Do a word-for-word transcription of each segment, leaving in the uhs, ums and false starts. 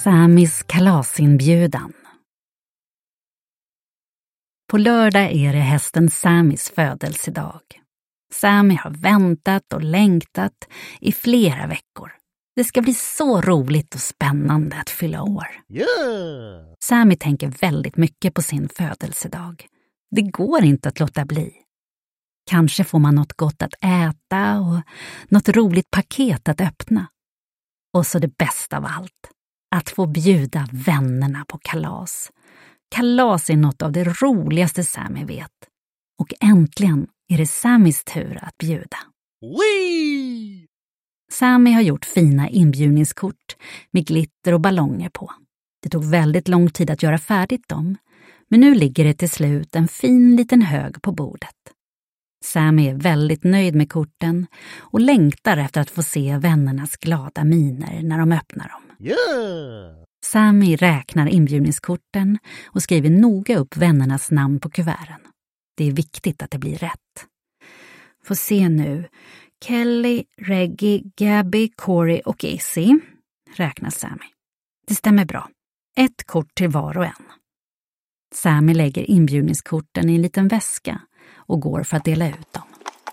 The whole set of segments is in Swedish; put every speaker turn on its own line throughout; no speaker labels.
Samis kalasinbjudan. På lördag är det hästen Samis födelsedag. Sami har väntat och längtat i flera veckor. Det ska bli så roligt och spännande att fylla år.
Yeah!
Sami tänker väldigt mycket på sin födelsedag. Det går inte att låta bli. Kanske får man något gott att äta och något roligt paket att öppna. Och så det bästa av allt, att få bjuda vännerna på kalas. Kalas är något av det roligaste Sami vet. Och äntligen är det Samis tur att bjuda.
Wee!
Sami har gjort fina inbjudningskort med glitter och ballonger på. Det tog väldigt lång tid att göra färdigt dem, men nu ligger det till slut en fin liten hög på bordet. Sami är väldigt nöjd med korten och längtar efter att få se vännernas glada miner när de öppnar dem.
Yeah!
Sami räknar inbjudningskorten och skriver noga upp vännernas namn på kuverten. Det är viktigt att det blir rätt. Få se nu. Kelly, Reggie, Gabby, Corey och Izzy, räknar Sami. Det stämmer bra. Ett kort till var och en. Sami lägger inbjudningskorten i en liten väska och går för att dela ut dem.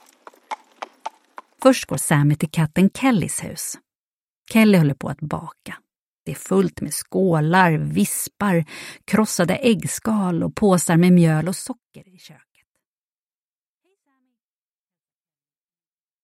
Först går Sami till katten Kellys hus. Kelly håller på att baka. Det är fullt med skålar, vispar, krossade äggskal och påsar med mjöl och socker i köket.